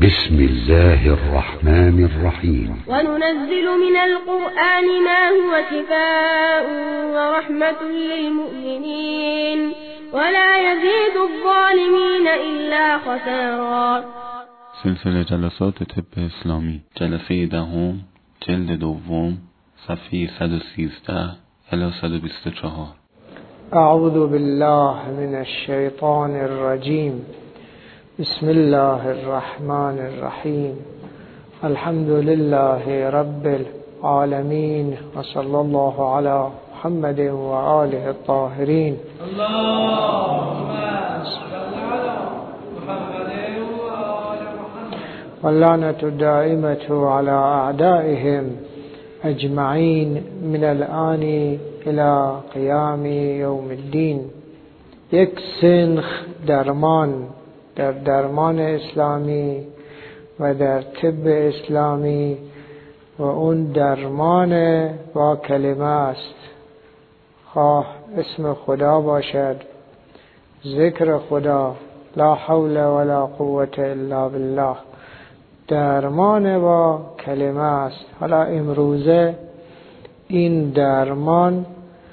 بسم الله الرحمن الرحيم. وننزل من القرآن ما هو شفاء ورحمة للمؤمنين ولا يزيد الظالمين إلا خسارا. سلسله جلسات طب اسلامی، جلسه دهم، جلد دوم، صفحه 113 الی 124. اعوذ بالله من الشیطان الرجیم. بسم الله الرحمن الرحیم. الحمد لله رب العالمین و صلی الله علی محمد و آله الطاهرین. اللهم صل علی محمد و آل محمد واللعنة الدائمة على اعدائهم اجمعین من الآن الى قیام یوم الدین. یک سنخ درمان در درمان اسلامی و در طب اسلامی و اون درمان با کلمه است، خواه اسم خدا باشد، ذکر خدا، لا حول ولا قوة الا بالله، درمان با کلمه است. حالا امروزه این درمان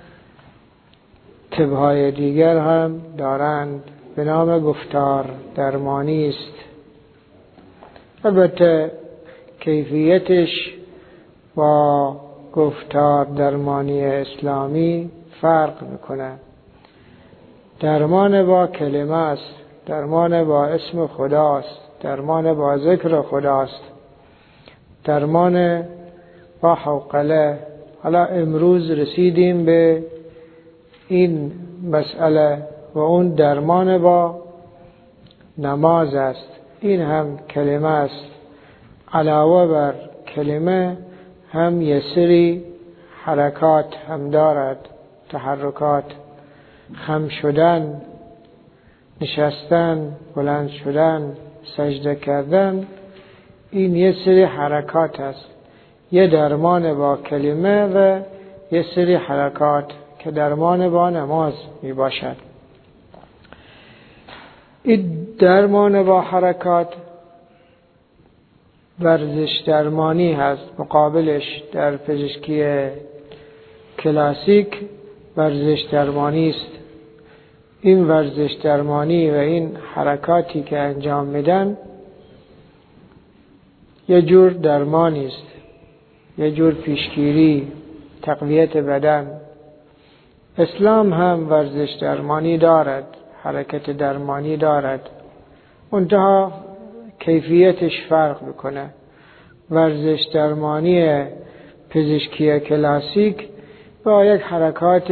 طب‌های دیگر هم دارند به نام گفتار درمانی است. البته کیفیتش با گفتار درمانی اسلامی فرق میکنه. درمان با کلمه است، درمان با اسم خداست، درمان با ذکر خداست، درمان با حوقله. حالا امروز رسیدیم به این مسئله و اون درمان با نماز است. این هم کلمه است. علاوه بر کلمه هم یه سری حرکات هم دارد، تحرکات، خم شدن، نشستن، بلند شدن، سجده کردن. این یه سری حرکات است. یه درمان با کلمه و یه سری حرکات که درمان با نماز می باشد. این درمان با حرکات ورزش درمانی هست. مقابلش در پزشکی کلاسیک ورزش درمانی است. این ورزش درمانی و این حرکاتی که انجام میدن یه جور درمانی است، یه جور پیشگیری، تقویت بدن. اسلام هم ورزش درمانی دارد، حرکت درمانی دارد، منتها کیفیتش فرق میکنه. ورزش درمانی پزشکی کلاسیک با یک حرکات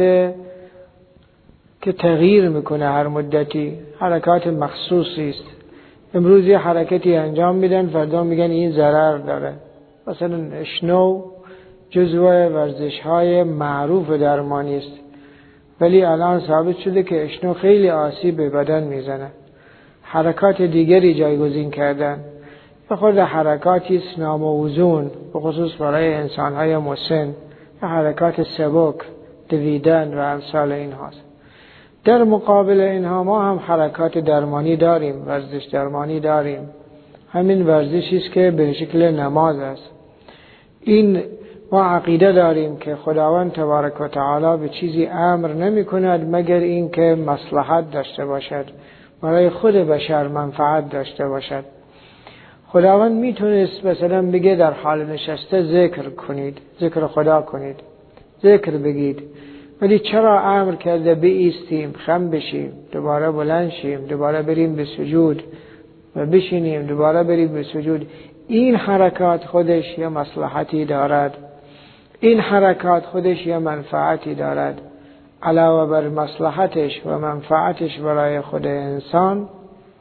که تغییر میکنه هر مدتی، حرکات مخصوصی است. امروز یه حرکتی انجام میدن، فردا میگن این ضرر داره. مثلا اشنو جزو ورزش های معروف درمانی است، ولی الان ثابت شده که اشنو خیلی آسیب به بدن میزنه. حرکات دیگری جایگزین کردن. به خود حرکاتی است ناموزون، به خصوص برای انسان‌های مسن، حرکات سبک، دویدن و امثال این هاست. در مقابل اینها ما هم حرکات درمانی داریم، ورزش درمانی داریم. همین ورزشی است که به شکل نماز است. این ما عقیده داریم که خداوند تبارک و تعالی به چیزی امر نمی کند مگر این که مصلحت داشته باشد، برای خود بشر منفعت داشته باشد. خداوند میتونست مثلا بگه در حال نشسته ذکر کنید، ذکر خدا کنید، ذکر بگید، ولی چرا امر کرده بایستیم، خم بشیم، دوباره بلند شیم، دوباره بریم به سجود و بشینیم، دوباره بریم به سجود؟ این حرکات خودش یه مصلحتی دارد، این حرکات خودش یه منفعتی دارد. علاوه بر مصلحتش و منفعتش برای خود انسان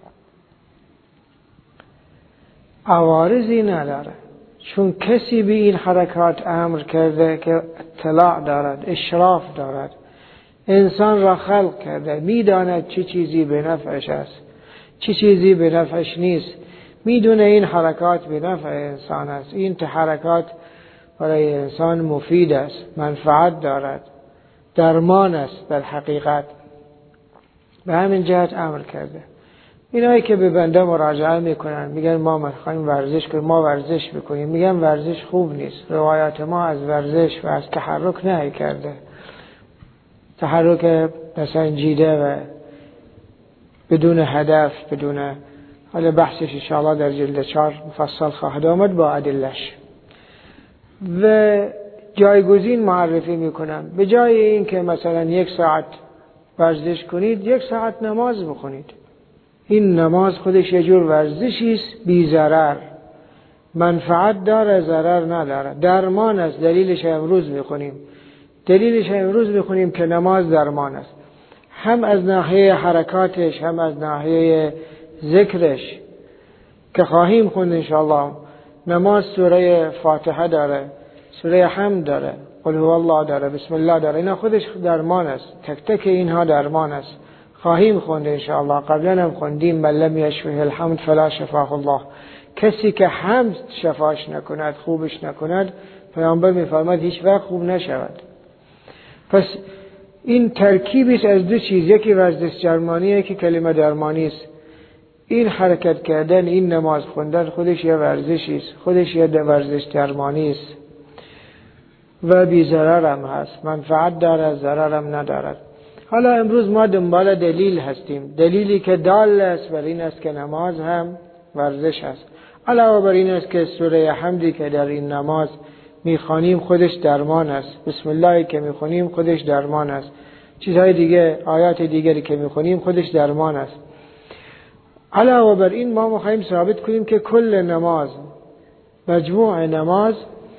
عوارضی نداره، چون کسی به این حرکات امر کرده که اطلاع دارد، اشراف دارد. انسان را خلق کرده، میداند چه چیزی به نفعش است، چه چیزی به نفعش نیست. میدونه این حرکات به نفع انسان است، این حرکات برای انسان مفید است، منفعت دارد، درمان است در حقیقت. به همین جهت امر کرده. اینایی که به بنده مراجعه میکنن میگن ما میخوایم ورزش کنیم، ما ورزش میکنیم، میگن ورزش خوب نیست. روایات ما از ورزش و از تحرک نهی کرده. تحرک نسنجیده و بدون هدف، بدون، حالا بحثش انشاءالله در جلد 4 مفصل خواهد آمد با ادلش. و جایگزین معرفی میکنم. به جای این که مثلا 1 ساعت ورزش کنید، 1 ساعت نماز بخونید. این نماز خودش یه جور ورزشی است بی ضرر، منفعت داره، ضرر نداره، درمان است. دلیلش امروز میخونیم که نماز درمان است، هم از ناحیه حرکاتش، هم از ناحیه ذکرش که خواهیم خوند انشاءالله. نماز سوره فاتحه داره، سوره حمد داره، قل هو الله داره، بسم الله داره. اینا خودش درمان است، تک تک اینها درمان است. خواهیم خوند انشاءالله. قبلا هم خوندیم من لم یشفه الحمد فلا شفاه الله. کسی که حمد شفاش نکند، خوبش نکند، پیامبر میفرماید هیچ وقت خوب نشود. پس این ترکیبی است از دو چیز، یکی ورزش درمانیه که کلمه درمانی است. این حرکت کردن، این نماز خوندن خودش یه ورزشی است، خودش یه ورزش درمانی است و بی ضرر هم هست، منفعت داره، ضرر هم ندارد. حالا امروز ما دنبال دلیل هستیم، دلیلی که دال است بر این است که نماز هم ورزش است. علاوه بر این است که سوره حمدی که در این نماز میخوانیم خودش درمان است، بسم الله که میخوانیم خودش درمان است، چیزهای دیگه، آیات دیگری که میخوانیم خودش درمان است. علاوه بر این ما میخوایم ثابت کنیم که کل نماز، مجموع نماز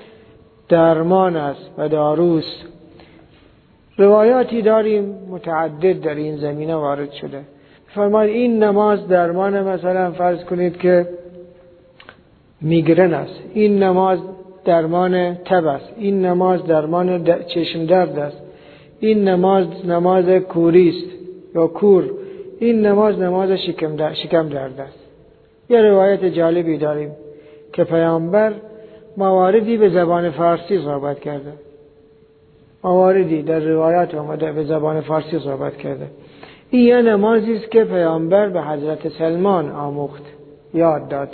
درمان است و داروست. روایاتی داریم متعدد در این زمینه وارد شده. فرماید این نماز درمان، مثلا فرض کنید که میگرن است، این نماز درمان تب است، این نماز درمان چشم درد است، این نماز کوری است یا کور، این نماز شکم درد است. یه روایت جالبی داریم که پیامبر مواردی به زبان فارسی صحبت کرده، مواردی در روایات اومده به زبان فارسی صحبت کرده. این یه نمازی است که پیامبر به حضرت سلمان آموخت، یاد داد.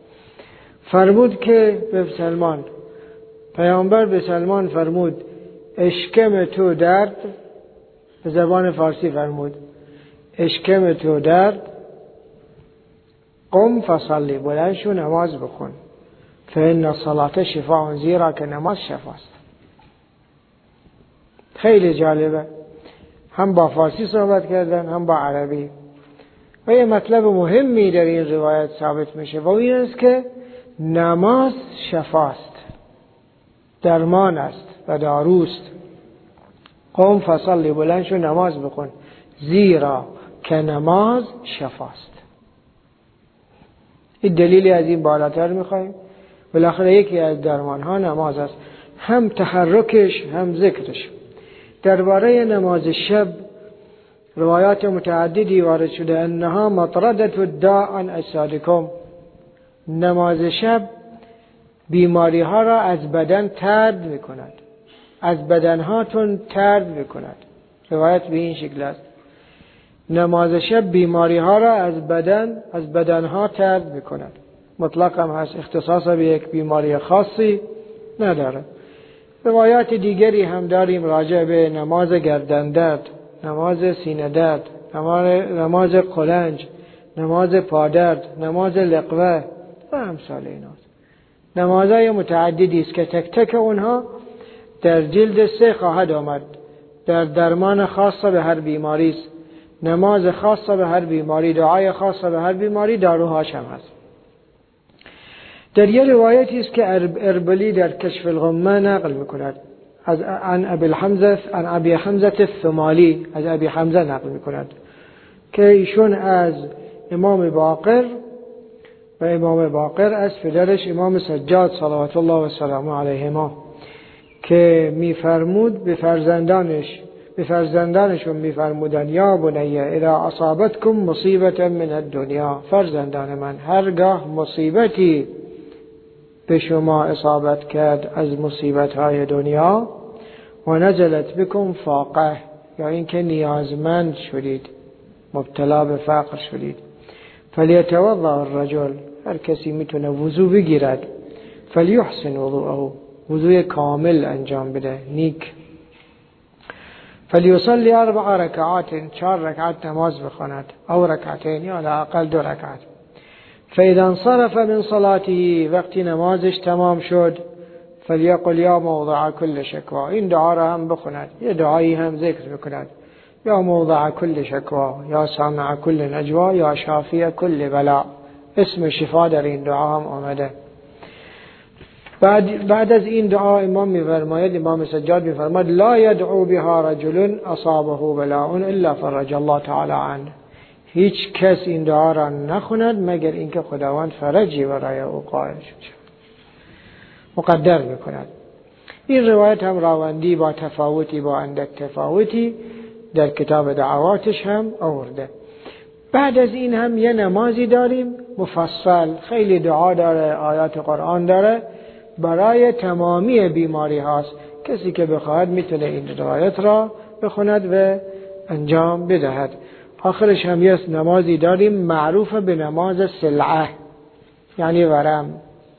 فرمود که به سلمان، پیامبر به سلمان فرمود اشکم تو درد، به زبان فارسی فرمود اشکم تو درد، قم فصلی، بلند شو نماز بخون، فإن الصلاة شفاء، زیرا که نماز شفاست. خیلی جالبه، هم با فارسی صحبت کردن هم با عربی. و یه مطلب مهمی در این روایت ثابت میشه و این است که نماز شفاست، درمان است و داروست. قم فصلی، بلند شو نماز بخون، زیرا که نماز شفاست. این دلیلی از این بالاتر میخوایم. بالاخره یکی از درمان ها نماز است، هم تحرکش هم ذکرش. درباره نماز شب روایات متعددی وارد شده، انها مطردة الداء عن اجسادکم. نماز شب بیماری ها را از بدن طرد میکند، از بدن هاتون طرد میکند. روایت به این شکل است، نماز شب بیماری ها را از بدن ها طرد میکند. مطلق هم هست، اختصاص به یک بیماری خاصی نداره. روایات دیگری هم داریم راجع به نماز گردن درد، نماز سینه درد، نماز قلنج، نماز پادرد، نماز لقوه و امثال ایناست. نمازهای متعددی است که تک تک اونها در جلد 3 خواهد آمد. در درمان خاصه به هر بیماری است، نماز خاصه به هر بیماری، دعای خاصه به هر بیماری، داروهاش هم هست. در یه روایتی است که اربلی در کشف الغمه نقل میکند عن ابی حمزه الثمالی، از ابی حمزه نقل میکند که ایشون از امام باقر و امام باقر از پدرش امام سجاد صلوات الله و سلامه علیهما که میفرمود به فرزندانشون میفرمودن یا بنی اذا اصابتکم مصیبه من الدنیا، فرزندان من هرگاه مصیبتی به شما اصابت کرد از مصیبت‌های دنیا، و نزلت بکم فاقه، یا اینکه نیازمند شدید، مبتلا به فقر شدید، فلیتوضأ الرجل، هر کسی میتونه وضو بگیرد، فلیحسن وضوءه، وضوء کامل انجام بده، نیک. فلیصلی 4 رکعات، 4 رکعت نماز بخواند، او رکعتین یا لااقل 2 رکعت. فاذا انصرف من صلاته، وقتی نمازش تمام شد، فلیقل یا موضع کل شکوا، این دعا را هم بخواند، یه دعایی هم ذکر بکند، یا موضع کل شکوا، یا سامع کل نجوا، یا شافی کل بلا. اسم شفا در این دعا هم آمده. بعد از این دعا امام سجاد میفرماید لا يدعو بها رجل اصابه بلاء الا فرج الله تعالی عنه، هیچ کس این دعا را نخواند مگر اینکه خداوند فرجی برای او قائل شد، مقدر میکند. این روایت هم راوندی با تفاوتی، با اندک تفاوتی در کتاب دعواتش هم آورده. بعد از این هم یه نمازی داریم مفصل، خیلی دعا داره، آیات قرآن داره، برای تمامی بیماری هاست. کسی که بخواهد میتونه این روایت را بخوند و انجام بدهد. آخرش هم یه نمازی داریم معروف به نماز سلعه، یعنی ورم.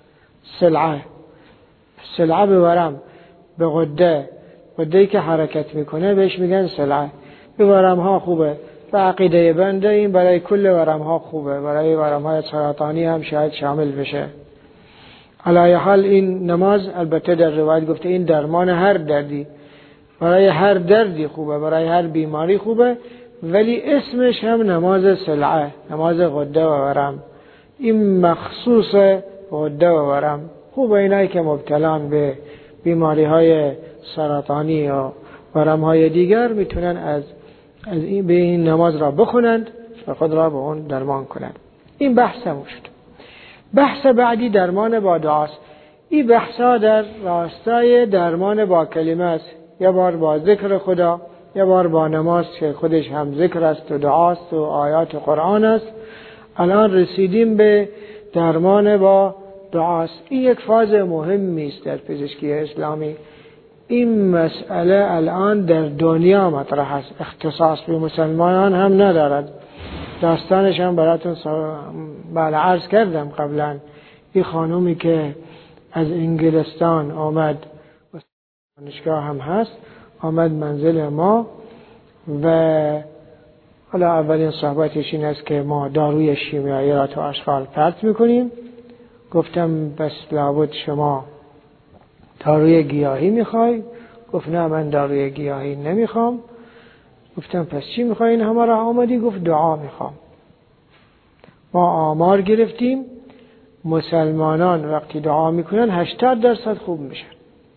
سلعه به ورم، به غده‌ای که حرکت میکنه بهش میگن سلعه. به ورم ها خوبه، به عقیده بنده این برای کل ورم ها خوبه، برای ورم های سرطانی هم شاید شامل بشه. علی حال این نماز البته در روایت گفته این درمان هر دردی، برای هر دردی خوبه، برای هر بیماری خوبه، ولی اسمش هم نماز سلعه، نماز غده و ورم. این مخصوص غده و ورم خوبه، اینایی که مبتلان به بیماری های سرطانی یا ورم های دیگر میتونن از این به این نماز را بخونند و خود را به اون درمان کنند. این بحث هم شد. بحث بعدی درمان با دعاست. این بحثا در راستای درمان با کلمه است، یه بار با ذکر خدا، یه بار با نماز که خودش هم ذکر است و دعاست و آیات قرآن است. الان رسیدیم به درمان با دعاست. این یک فاز مهمی است در پزشکی اسلامی. این مسئله الان در دنیا مطرح است، اختصاص به مسلمانان هم ندارد. داستانش هم براتون عرض کردم قبلا. این خانومی که از انگلستان آمد، دانشگاه هم هست، آمد منزل ما و حالا اولین صحبتش این است که ما داروی شیمیایی را تو اشغال پرت میکنیم. گفتم بس لابد شما داروی گیاهی میخوای؟ گفت نه من داروی گیاهی نمیخوام. گفتم پس چی میخوای این همه را آمدی؟ گفت دعا میخوام. ما آمار گرفتیم مسلمانان وقتی دعا میکنن 80% خوب میشن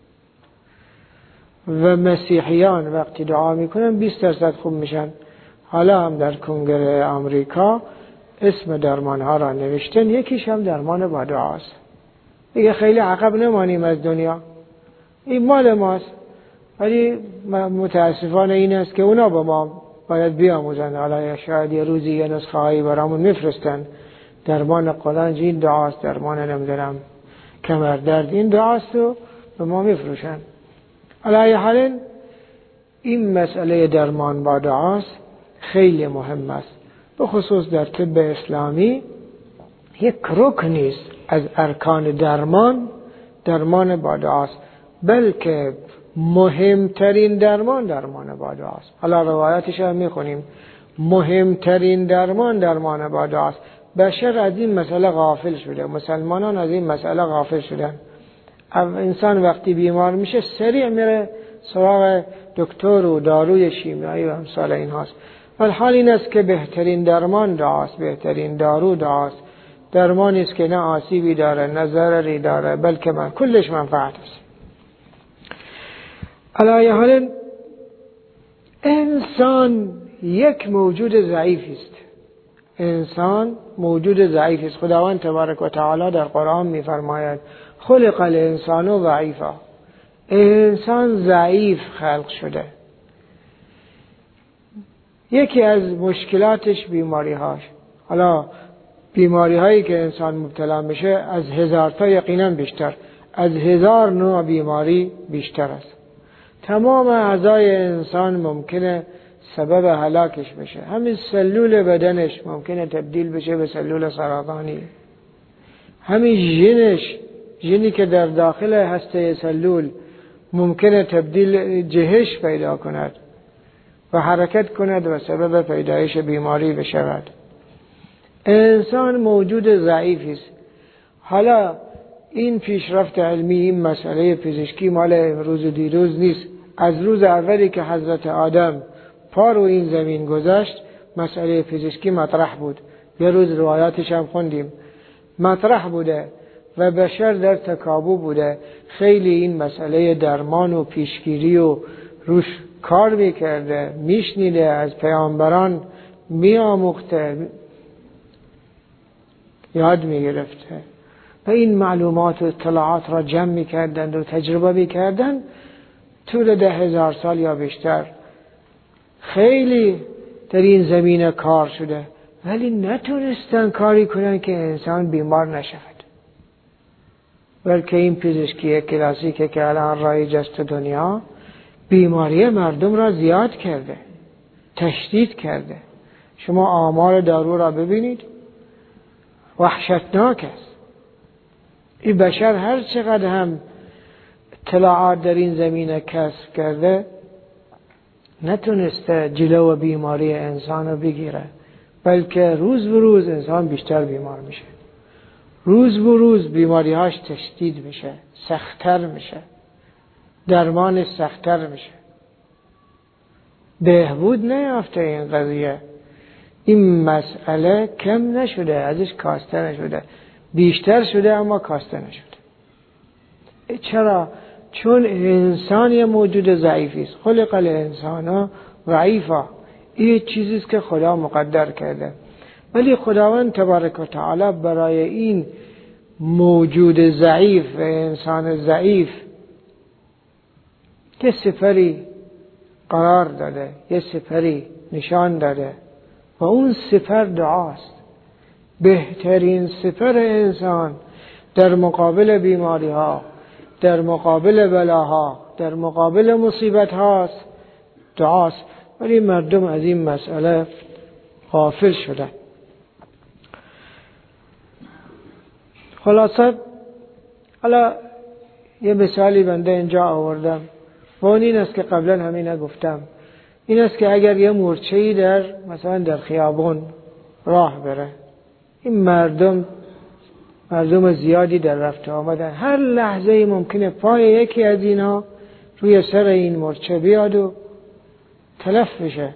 و مسیحیان وقتی دعا میکنن 20% خوب میشن. حالا هم در کنگره آمریکا اسم درمان ها را نوشتن، یکیش هم درمان با دعاست. دیگه خیلی عقب نمانیم از دنیا، این مال ماست. ولی متاسفانه این است که اونا با ما باید بیاموزن. حالا شاید یه روزی یه نسخه هایی برامون میفرستن، درمان قلنج این دعاست، درمان نمیدونم کمردرد این دعاست و به ما میفروشن. علی حال این مسئله درمان با دعاست خیلی مهم است، به خصوص در طب اسلامی یک رکنی است از ارکان درمان با دعاست، بلکه مهمترین درمان با دعاست. حالا روایاتش هم میخونیم. مهمترین درمان با دعاست. بشر از این مسئله غافل شده، مسلمانان از این مسئله غافل شدن. انسان وقتی بیمار میشه سریع میره سراغ دکتر و داروی شیمیایی و امثال این هاست. ولی حال این است که بهترین درمان دعاست، بهترین دارو دعاست. درمانی است که نه آسیبی داره نه ضرری داره، بلکه کلش منفعت است. علی حال انسان یک موجود ضعیفی است. انسان موجود ضعیفی است. خداوند تبارک و تعالی در قرآن می‌فرماید خلق الانسان ضعیفا. انسان ضعیف خلق شده. یکی از مشکلاتش بیماری هاش. حالا بیماری هایی که انسان مبتلا میشه از 1000 تا یقینا بیشتر، از 1000 نوع بیماری بیشتر است. تمام اعضای انسان ممکنه سبب هلاکش بشه. همین سلول بدنش ممکنه تبدیل بشه به سلول سرطانی. همین ژنی که در داخل هسته سلول ممکنه تبدیل جهش پیدا کند و حرکت کند و سبب پیدایش بیماری بشود. انسان موجود ضعیفی است. حالا این پیشرفت علمی، این مسئله پزشکی مال امروز و دیروز نیست. از روز اولی که حضرت آدم پا رو این زمین گذاشت مسئله پزشکی مطرح بود. یه روز روایاتش هم خوندیم. مطرح بوده و بشر در تکابو بوده. خیلی این مسئله درمان و پیشگیری و روش کار میکرده، میشنیده، از پیامبران میآموخته، یاد میگرفته و این معلومات و اطلاعات را جمع میکردند و تجربه میکردند طول 10,000 سال یا بیشتر. خیلی در این زمینه کار شده ولی نتونستن کاری کنن که انسان بیمار نشود. بلکه این پزشکی کلاسیکه که الان رایج است دنیا بیماری مردم را زیاد کرده، تشدید کرده. شما آمار دارو را ببینید، وحشتناک است. این بشر هر چقدر هم اطلاعات در این زمینه کسب کرده نتونسته جلو بیماری انسان رو بگیره، بلکه روز به روز انسان بیشتر بیمار میشه. روز به روز بیماری‌هاش تشدید میشه، سخت‌تر میشه، درمانش سخت‌تر میشه. بهبود نیافته این قضیه. این مسئله کم نشده، ازش کاسته نشده، بیشتر شده اما کاسته نشده. چرا؟ چون انسان یه موجود ضعیفی است. خلق الانسان ضعیفا. این چیزی است که خدا مقدر کرده. ولی خداوند تبارک و تعالی برای این موجود ضعیف و انسان ضعیف یه سپری قرار داده، یه سپری نشان داده و اون سپر دعاست. بهترین سپر انسان در مقابل بیماری ها، در مقابل بلاها، در مقابل مصیبت هاست دعاست. ولی مردم از این مسئله غافل شدن. خلاصه حالا یه مثالی بنده اینجا آوردم و اون این است که قبلا همین نگفتم. این است که اگر یه مورچه‌ای در مثلا در خیابون راه بره، این مردم زیادی در رفت آمدن، هر لحظه ممکنه پای یکی از اینا روی سر این مورچه بیاد و تلف بشه.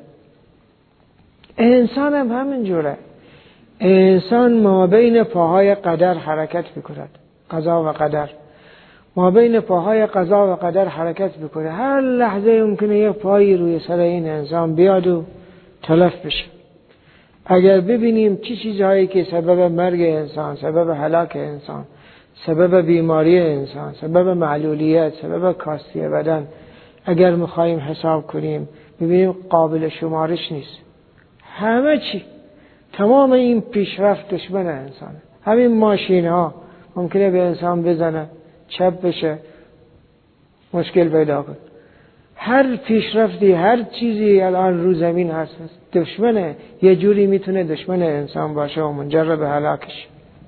انسان هم همین جوره. انسان ما بین پاهای قدر حرکت میکند، قضا و قدر. ما بین پاهای قضا و قدر حرکت میکنه. هر لحظه ممکنه یه پایی روی سر این انسان بیاد و تلف بشه. اگر ببینیم چی چیزهایی که سبب مرگ انسان، سبب هلاک انسان، سبب بیماری انسان، سبب معلولیت، سبب کاستی بدن، اگر میخوایم حساب کنیم ببینیم قابل شمارش نیست. همه چی، تمام این پیشرفت دشمن انسانه. همین ماشین ها ممکنه به انسان بزنه، چپ بشه، مشکل پیدا کنه. هر پیشرفتی، هر چیزی الان رو زمین هست دشمنه. یه جوری میتونه دشمن انسان باشه و منجر به هلاکش.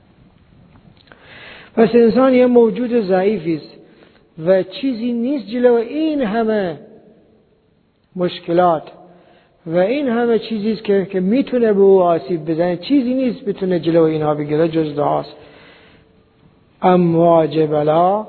پس انسان یه موجود ضعیفی است و چیزی نیست جلو این همه مشکلات و این همه چیزی است که میتونه به او آسیب بزنه. چیزی نیست بتونه جلو اینها بگیره جز دعاست. امواج بلا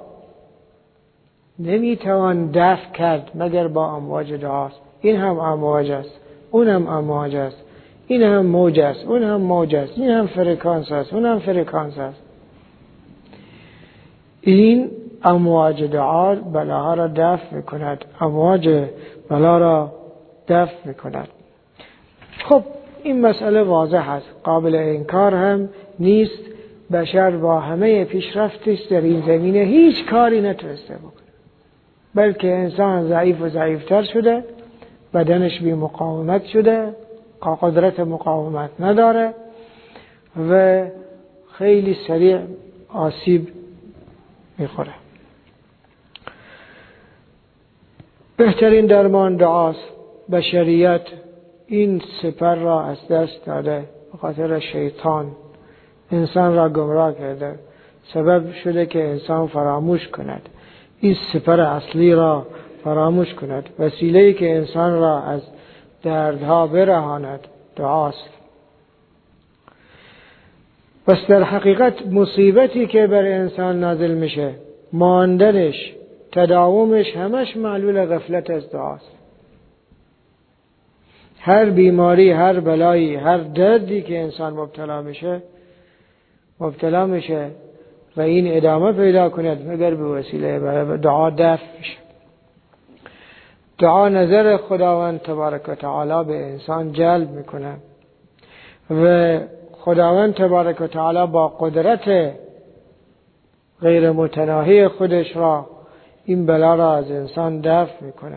نمیتوان دفع کرد مگر با امواج دعاست. این هم امواج است، اون هم امواج است، این هم موج است، اون هم موج است، این هم فرکانس است، اون هم فرکانس است. این امواج دعا بلاها را دفع میکند، امواج بلا را دفع میکند. خب این مسئله واضح است، قابل انکار هم نیست. بشر با همه پیشرفتش در این زمینه هیچ کاری نتونسته بکنه، بلکه انسان ضعیف و ضعیفتر شده، بدنش بی مقاومت شده، قدرت مقاومت نداره و خیلی سریع آسیب میخوره. بهترین درمان دعاست. بشریت این سپر را از دست داده، به خاطر شیطان انسان را گمراه کرده، سبب شده که انسان فراموش کند، این سپر اصلی را فراموش کند. وسیله‌ای که انسان را از دردها برهاند دعاست. پس در حقیقت مصیبتی که بر انسان نازل میشه، ماندنش، تداومش، همش معلول غفلت از دعاست. هر بیماری، هر بلایی، هر دردی که انسان مبتلا میشه و این ادامه پیدا کند مگر به وسیله دعا دفع میشه. دعا نظر خداوند تبارک و تعالی به انسان جلب میکنه و خداوند تبارک و تعالی با قدرت غیر متناهی خودش را این بلا را از انسان دفع میکنه.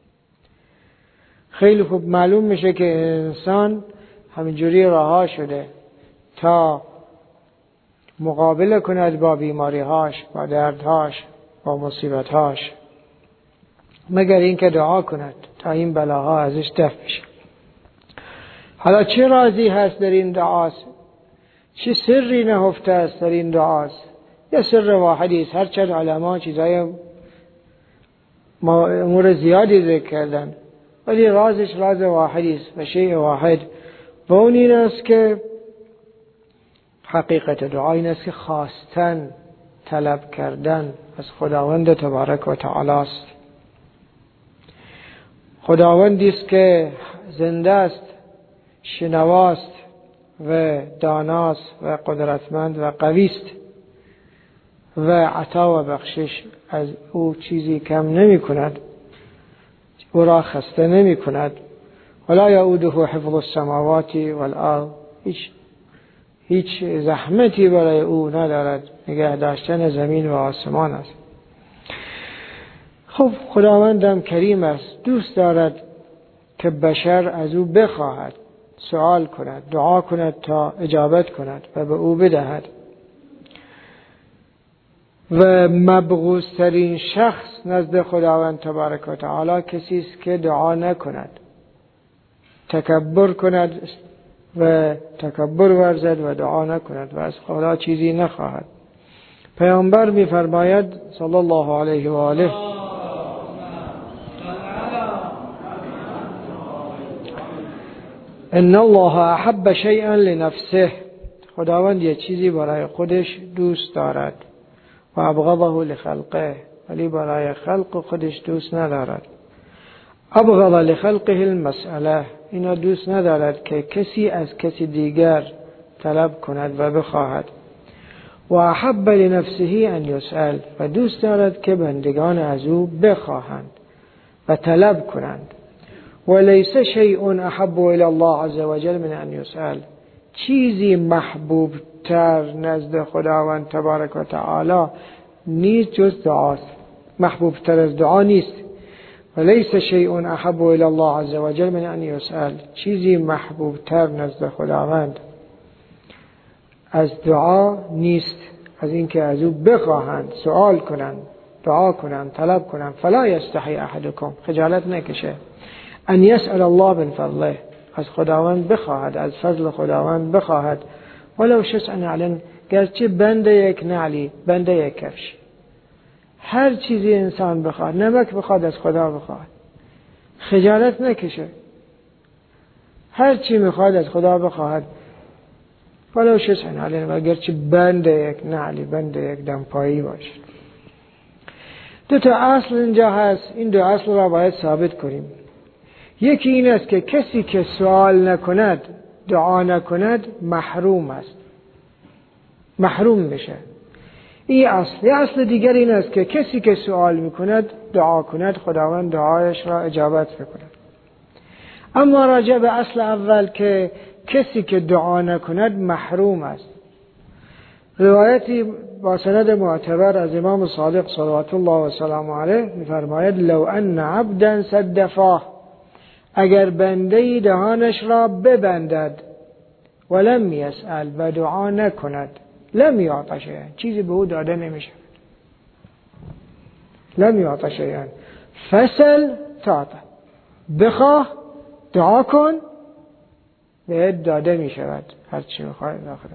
خیلی خوب معلوم میشه که انسان همینجوری رها شده تا مقابله کند با بیماریهاش، با دردهاش، با مصیبتهاش، مگر اینکه دعا کند تا این بلاها ازش دفع بشه. حالا چه رازی هست در این دعاست؟ چه سری نهفته است در این دعاست؟ یه سر واحدی است. هرچند علما چیزای امور زیادی ذکر کردن، ولی رازش راز واحدی است و شیء واحد. و اون این است که حقیقت دعا این است که خواستن، طلب کردن از خداوند تبارک و تعالی است. خداوندی است که زنده است، شنواست و داناست و قدرتمند و قوی است و عطا و بخشش از او چیزی کم نمی کند، او را خسته نمی کند. ولا یعوده حفظ السماوات والارض، هیچ زحمتی برای او ندارد، نگه داشتن زمین و آسمان است. خب خداوندم کریم است، دوست دارد که بشر از او بخواهد، سوال کند، دعا کند تا اجابت کند و به او بدهد. و مبغوض ترین شخص نزد خداوند تبارک و تعالی کسی است که دعا نکند، تکبر کند و تکبر ورزد و دعا نکند و از خدا چیزی نخواهد. پیامبر می‌فرماید صلی الله علیه و آله: ان الله احب شیئا لنفسه، خداوند یه چیزی برای خودش دوست دارد، و ابغضه لخلقه، ولی برای خلق خودش دوست ندارد. ابغض لخلقه المسئله، اینا دوست ندارد که کسی از کسی دیگر طلب کند و بخواهد. و احب لنفسه ان یسأل، و دوست دارد که بندگان از او بخواهند و طلب کنند. وليس شيء احب الى الله عز وجل من ان يسأل، چیزی محبوب تر نزد خداوند تبارک و تعالی نیست جز دعاست. محبوب تر از دعا نیست. وليس شيء احب الى الله عز وجل من ان يسأل، چیزی محبوب تر نزد خداوند از دعا نیست، از اینکه از او بخواهند، سوال کنند، دعا کنند، طلب کنند. فلا يستحي احدكم، خجالت نکشه، ان يسأل الله من فضله، از خداوند بخواهد، از فضل خداوند بخواهد. ولو شسع نعل، گرچه بند یک نعلی، بند یک کفش. هر چیزی انسان بخواد، نمک بخواد از خدا بخواد، خجالت نکشه، هر چی میخواد از خدا بخواهد. ولو شسع نعل، و گرچه بند یک نعلی، بند یک دمپایی باشد. دو تا اصل اینجا هست، این دو اصل را باید ثابت کنیم. یکی این است که کسی که سوال نکند، دعا نکند، محروم است، محروم میشه. این اصل. یه اصل دیگر این است که کسی که سوال میکند، دعا کند، خداوند دعایش را اجابت میکند. اما راجع به اصل اول که کسی که دعا نکند محروم است، روایتی با سند معتبر از امام صادق صلوات الله و سلام علیه می‌فرماید: لو ان عبدا سد فاه، اگر بنده‌ای دهانش را ببندد، ولم یسأل، و دعا نکند، لم یعطی شیئا، چیزی به او داده نمیشه. لم یعطی شیئا فسل تعطی، بخواه، دعا کن، بهت داده می شود هر چی می خواهی آخرت.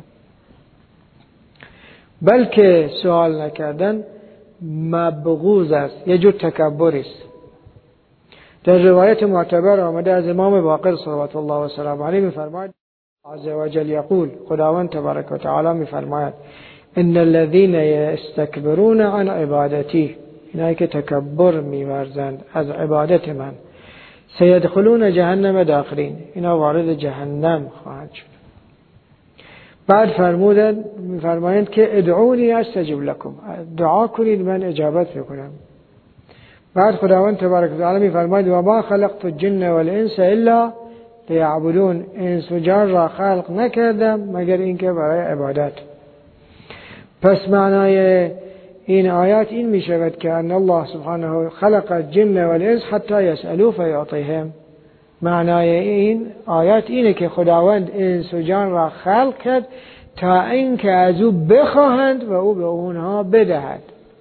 بلکه سوال نکردن مبغوض است، یه جور تکبر است. در روایت معتبر آمده از امام باقر صلوات الله و سلامه علیه می‌فرماید عز وجل یقول، خداوند تبارک و تعالی می‌فرماید ان الذين يستكبرون عن عبادتی، اینایی که تکبر می‌ورزند از عبادت من، سيدخلون جهنم داخلین، اینا وارد جهنم خواهند شد. بعد می‌فرمایند که ادعونی استجب لكم، دعا کنید من اجابت میکنم. بعد خداوند تبارک و تعالی می‌فرماید و ما خلقت الجن والانس الا لیعبدون، انس و جان را خلق نکردم مگر اینکه برای عبادت. پس معنای این آیات این می شود که ان الله سبحانه خلق الجن والانس حتی یسألوا فیعطیهم. معنای این آیات اینه که خداوند انس و جان را خلق کرد تا اینکه از او بخواهند و او به اونها بدهد.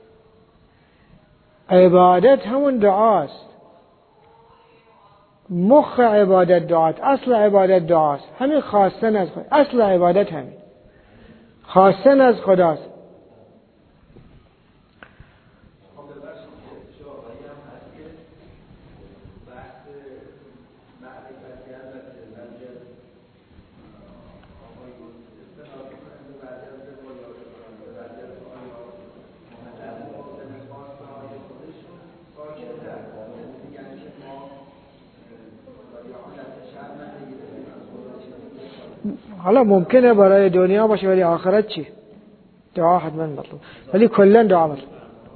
عبادت همون دعاست، مخ عبادت دعاست، اصل عبادت دعاست، همین خواستن از خدا، اصل عبادت همین خواستن از خداست. حالا ممکنه برای دنیا باشه ولی آخرت چی؟ دعا حتما مطلوب، ولی کلا دعا مطلوب.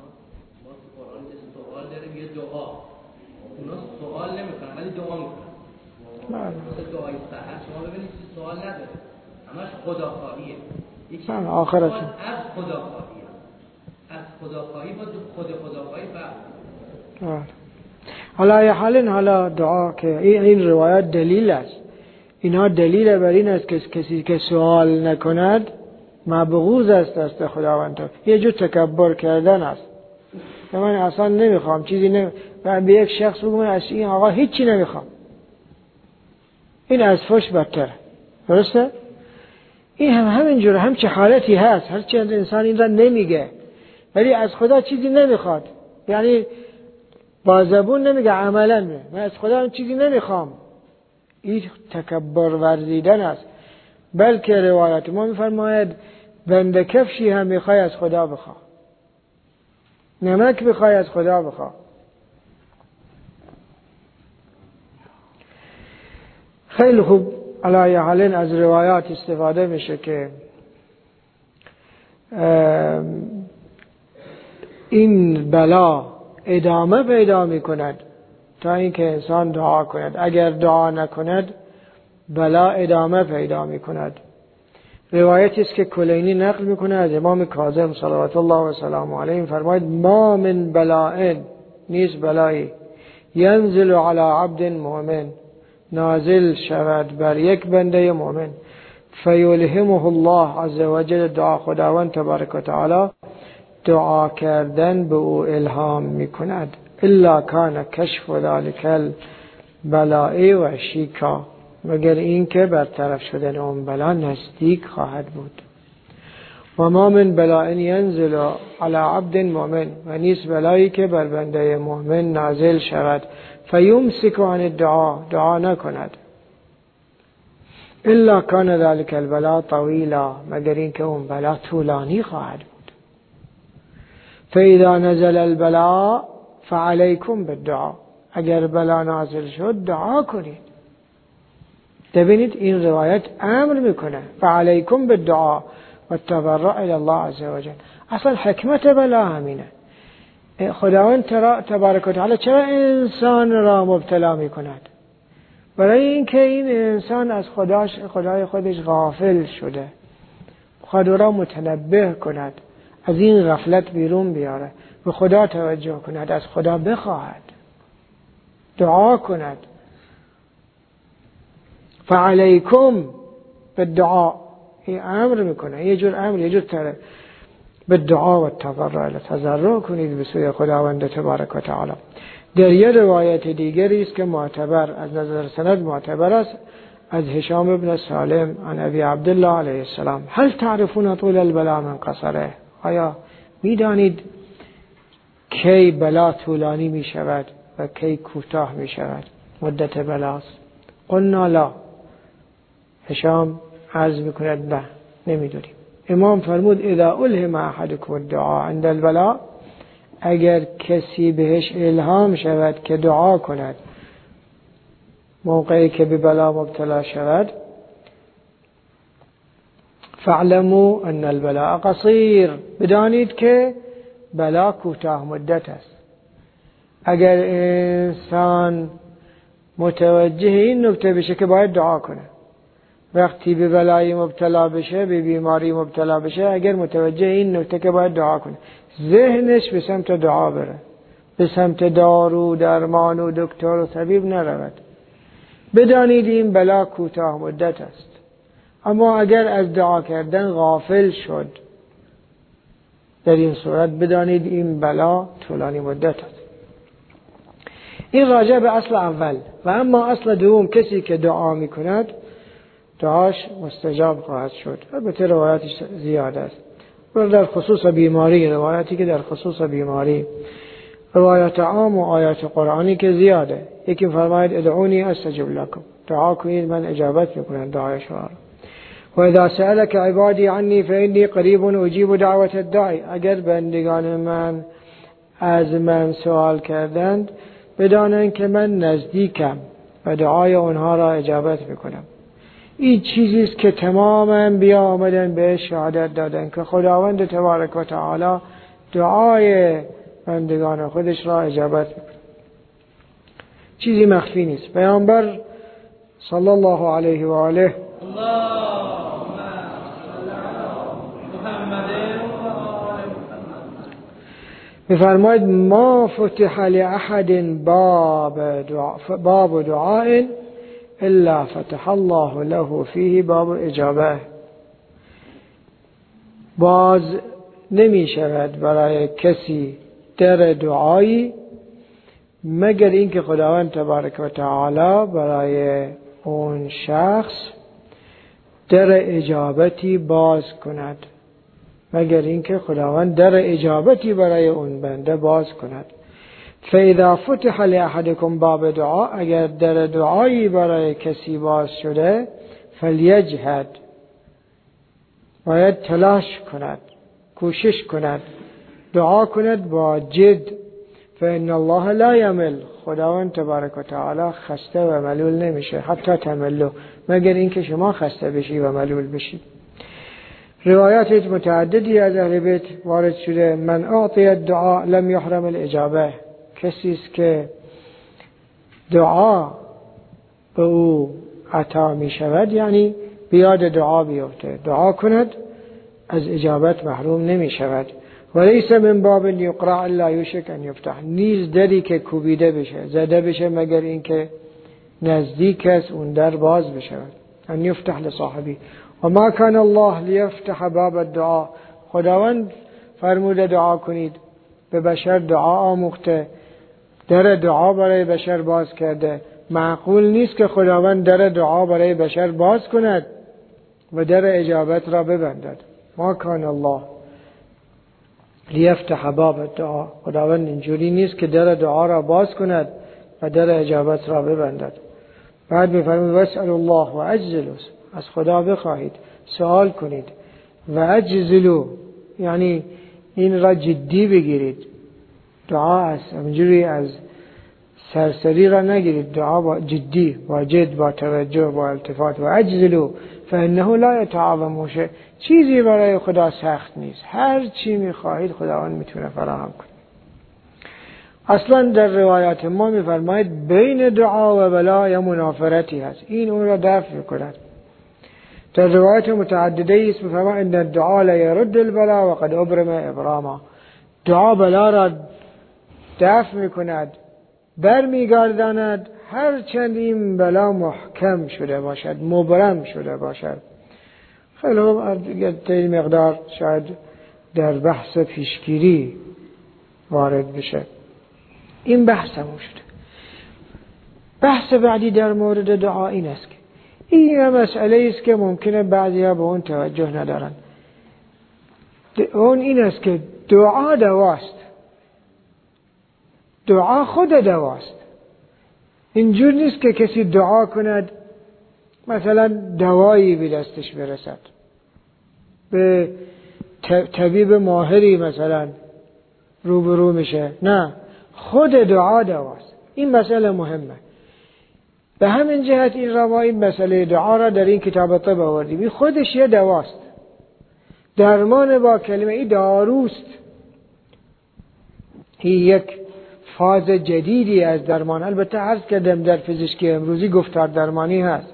سوال داریم یه دعا، اونا سوال نمیکنن ولی دعا میکنن. مثل دعای سحر شما ببینید سوال نداره، همش خداخواهیه. یکی آخرت از خداخواهیه، از خداخواهی با خود خداخواهی فرق. حالا یه حالا دعا که این روایت دلیل است، اینها دلیل بر این است که کسی که سوال نکند مبغوض است دست خداوند. یه جور تکبر کردن است. من اصلا نمیخوام چیزی من به یک شخص بگم از این آقا هیچی نمیخوام، این از فحش بدتره. درسته؟ این همینجور همچه حالتی هست، هرچند انسان این را نمیگه ولی از خدا چیزی نمیخواد، یعنی با زبون نمیگه عملا میگه من از خدا چیزی نمیخوام. این تکبر ورزیدن است. بلکه روایت ما میفرماید بنده کفشی هم میخوای از خدا بخواه، نمک بخوای از خدا بخواه. خیلی خوب. علی حال از روایات استفاده میشه که این بلا ادامه پیدا میکند تا اینکه انسان دعا کند. اگر دعا نکند بلا ادامه پیدا میکند. روایتی است که کلینی نقل میکنه از امام کاظم صلوات الله و سلامه علیه، فرماید ما من بلاء، نیست بلایی، ینزل علی عبد مؤمن، نازل شود بر یک بنده مؤمن، فیلهمه الله عز وجل، دعا خداوند تبارک و تعالی دعا کردن به او الهام میکند، الا کان کشف ذلک البلاء و شیکا، مگر این که برطرف شدن اون بلا نزدیک خواهد بود. و ما من بلاء ینزل علی عبد مؤمن، و نیست بلایی که بر بنده مؤمن نازل شود، فیمسک عن الدعا، دعا نکند، الا کان ذلک البلاء طویلا، مگر این که اون بلا طولانی خواهد بود. فاذا نزل البلاء فعلیکم بالدعا، اگر بلا نازل شد دعا کنید. ببینید این روایت امر میکنه فعلیکم بالدعا و التضرع الی الله عز وجل. اصلا حکمت بلا همینه. خداوند تبارک و تعالی چرا انسان را مبتلا میکند؟ برای اینکه این انسان از خدای خودش غافل شده، خدا را متنبه کند، از این غفلت بیرون بیاره، به خدا توجه کند، از خدا بخواهد، دعا کند. فعلیکم بالدعا، این امر میکنه، یه جور امر، یه جور طرف، بالدعا و التضرع، تضرع کنید به سوی خداوند تبارک و تعالی. در یه روایت دیگری است که معتبر از نظر سند معتبر است، از هشام ابن سالم عن ابی عبدالله علیه السلام هل تعرفون طول البلا من قصره؟ آیا میدانید کی بلا طولانی می شود و کی کوتاه می شود؟ مدت بلاست. قلنا لا. هشام عرض میکند نه نمیدونیم. امام فرمود اذا الهم احدکم الدعاء عند البلاء، اگر کسی بهش الهام شود که دعا کند موقعی که به بلا مبتلا شود، فاعلموا ان البلاء قصیر، بدانید که بلا کوتاه مدت است. اگر انسان متوجه این نکته بشه که باید دعا کنه، وقتی به بلای مبتلا بشه، به بیماری مبتلا بشه، اگر متوجه این نکته که باید دعا کنه، ذهنش به سمت دعا بره، به سمت دارو درمان و دکتر و طبیب نرود، بدانید این بلا کوتاه مدت است. اما اگر از دعا کردن غافل شد، در این صورت بدانید این بلا طولانی مدت است. این راجع به اصل اول. و اما اصل دوم، کسی که دعا می کند دعاش مستجاب خواهد شد. البته روایتش زیاد است و در خصوص بیماری، روایتی که در خصوص بیماری، روایت عام و آیات قرآنی که زیاده. یکی فرماید ادعونی استجب لکم، دعا کنید من اجابت میکنم دعای شما را. و اذا سألك عبادی عنی فإنی قریب اجیب دعوت الداعی، اگر بندگان من از من سوال کردند بدانند که من نزدیکم و دعای اونها را اجابت میکنم. این چیزی است که تمام انبیا آمدن به شهادت دادن که خداوند تبارک و تعالی دعای بندگان خودش را اجابت میکنه. چیزی مخفی نیست. پیامبر صلی الله علیه و آله می‌فرماید ما فتح لأحد باب دعاء الا فتح الله له فيه باب اجابه. باز نمی شود برای کسی در دعایی مگر اینکه خداوند تبارک و تعالی برای اون شخص در اجابتی باز کند، مگر اینکه خداوند در اجابتی برای اون بنده باز کند. فاذا فتح لاحدکم باب دعا، اگر در دعایی برای کسی باز شده، فلیجهد، باید تلاش کند، کوشش کند، دعا کند با جد. فإن الله لا یمل، خداوند تبارک و تعالی خسته و ملول نمیشه، حتی تملو، مگر اینکه شما خسته بشی و ملول بشی. روایات متعددی از اهل بیت وارد شده من اعطی الدعاء لم یحرم الاجابه، کسی است که دعا به او عطا می شود، یعنی بیاد دعا بیفته، دعا کند، از اجابت محروم نمی شود. ولیس من باب یقرع الا یوشک ان یفتح، نیز دری که کوبیده بشه، زده بشه، مگر اینکه نزدیک است اون در باز بشود. ان یفتح لصاحبی. و ما کان الله لیفتح باب الدعاء، خداوند فرموده دعا کنید، به بشر دعا آموخته، در دعا برای بشر باز کرده. معقول نیست که خداوند در دعا برای بشر باز کند و در اجابت را ببندد. ما کان الله لیفتح باب الدعاء، خداوند اینجوری نیست که در دعا را باز کند و در اجابت را ببندد. بعد می‌فرماید واسأل الله و اجزلوا، از خدا بخواهید، سوال کنید، و اجزلوا یعنی این را جدی بگیرید. دعا است همینجوری از سرسری را نگیرید، دعا با جدی، با جد، با توجه، با التفات. و اجزلوا فانه لا یتعاظم شیء، چیزی برای خدا سخت نیست، هر چی میخواهید خداوند میتونه فراهم کنه. اصلا در روایات ما میفرماید بین دعا و بلا یا منافرتی هست، این اون را دفع میکند. در روایات متعدده است میفرماید ان الدعاء لا يرد البلا وقد ابرم ابراما، دعا بلا را دفع میکند، برمیگرداند، هر چند این بلا محکم شده باشد، مبرم شده باشد. خیلی دیگه مقدار شاید در بحث پیشگیری وارد بشه. این بحث همون شده. بحث بعدی در مورد دعا این است که این مسئله است که ممکنه بعضیا به اون توجه ندارن. اون این است که دعا دواست. دعا خود دواست. اینجور نیست که کسی دعا کند مثلا دوایی به دستش برسد، به طبیب ماهری مثلا روبرو میشه. نه، خود دعا دواست. این مسئله مهمه. به همین جهت این روایی مسئله دعا را در این کتاب طب آوردیم. این خودش یه دواست. درمان با کلمه ای داروست. این یک فاز جدیدی از درمان. البته عرض کردم در پزشکی امروزی گفتار درمانی هست.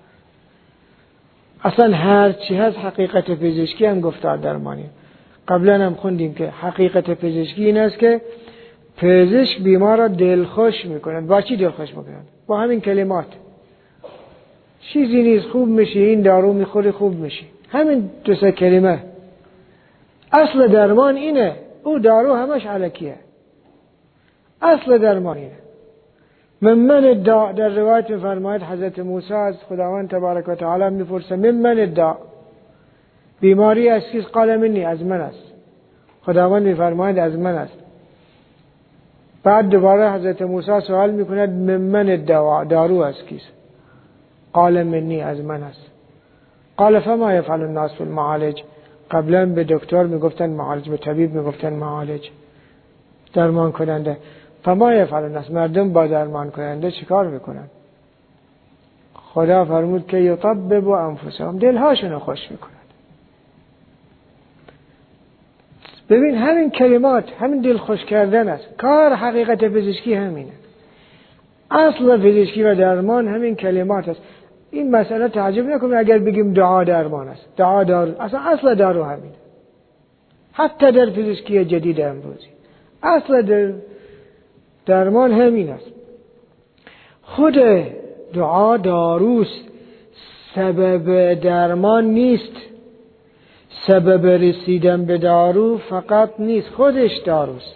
اصلا هر چی هست حقیقت پزشکی هم گفتار درمانی. قبلا هم خوندیم که حقیقت پزشکی این است که پزشک بیمار را دلخوش میکند. با چی دلخوش میکند؟ با همین کلمات. چیزی نیست، خوب میشی، این دارو میخوری خوب میشی. همین دو سه کلمه. اصل درمان اینه. او دارو همش علکیه. اصل درمان اینه. من الداء در روایت میفرماید حضرت موسی از خداوند تبارک و تعالی میپرسه من الداء، بیماری از کیست؟ قال منی، از من است. خداوند میفرماید از من است. بعد دوباره حضرت موسی سوال میکند من الدواء، دارو از کیست؟ قال منی، از من است. قال فما يفعل الناس في المعالج، قبلا به دکتر میگفتن معالج، به طبیب میگفتن معالج، درمان کننده. فما يفعل الناس، مردم با درمان کننده چیکار میکنن؟ خدا فرمود که یطبب انفسهم، دلهاشونو خوش میکنن. ببین همین کلمات، همین دل خوش کردن است. کار حقیقت پزشکی همینه. اصل پزشکی و درمان همین کلمات است. این مسئله تعجب نکنید اگر بگیم دعا درمان است. دعا دارو، اصل دارو همینه. حتی در پزشکی جدید امروزی اصل درمان همین است. خود دعا داروست، سبب درمان نیست. سبب رسیدن به دارو فقط نیست، خودش داروست.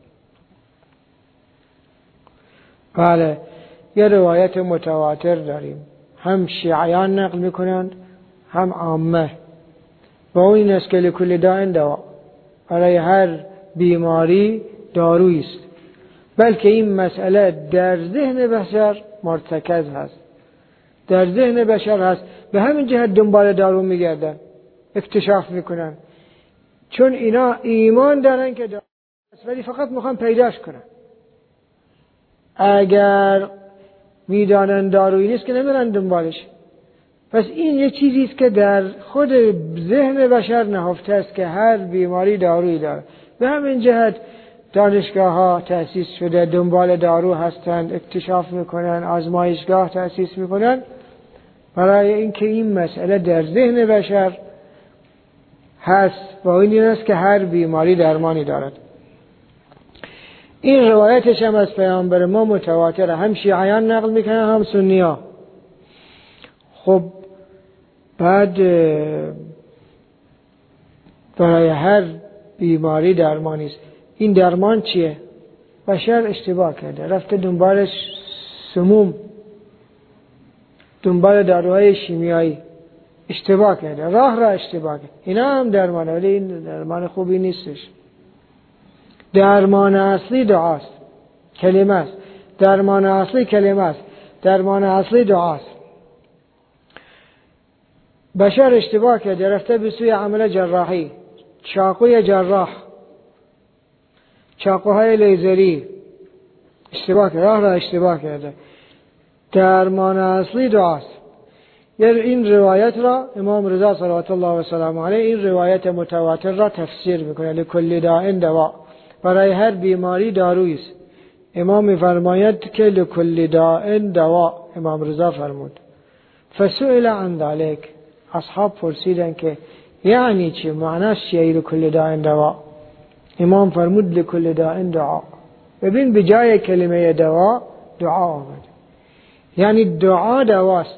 بله، یه روایت متواتر داریم، هم شیعیان نقل میکنند هم عامه، و این است که لکل داء دوا، برای هر بیماری دارویی است. بلکه این مسئله در ذهن بشر مرتکز هست، در ذهن بشر هست. به همین جهت دنبال دارو میگردن، اکتشاف میکنن، چون اینا ایمان دارن که دارو است، ولی فقط میخوان پیداش کنن. اگر میدانن دارویی نیست که نمیرن دنبالش. پس این یه چیزی است که در خود ذهن بشر نهفته است که هر بیماری دارویی داره. به همین جهت دانشگاه ها تأسیس شده، دنبال دارو هستند، اکتشاف میکنن، آزمایشگاه تأسیس میکنن، برای اینکه این مسئله در ذهن بشر هست و این است که هر بیماری درمانی دارد. این روایتش هم از پیامبر ما متواتره، هم شیعیان نقل میکنن هم سنی‌ها. خب بعد برای هر بیماری درمانی است. این درمان چیه؟ بشر اشتباه کرده، رفته دنبالش سموم، دنبال داروهای شیمیایی، اشتباه کرده، راه را اشتباه کرده. اینا هم درمانه، ولی این درمان خوبی نیستش. درمان اصلی دعاست، کلمه است. درمان اصلی کلمه است، درمان اصلی دعاست. بشر اشتباه کرده، رفته به سوی عمل جراحی، چاقوی جراح، چاقوهای لیزری، اشتباه کرده، راه را اشتباه کرده. درمان اصلی دعاست. این روایت را امام رضا صلوات الله و سلام علیه، این روایت متواتر را تفسیر میکنه. لکل داء دوا، برای هر بیماری دارویی است. امام میفرماید که لکل داء دوا، امام رضا فرمود. فسئل عن ذلک، اصحاب پرسیدن که یعنی چی، معناش چیه لکل داء دوا؟ امام فرمود لکل داء دعا. ببین به جای کلمه دوا دعا آمد، یعنی دعا دواست.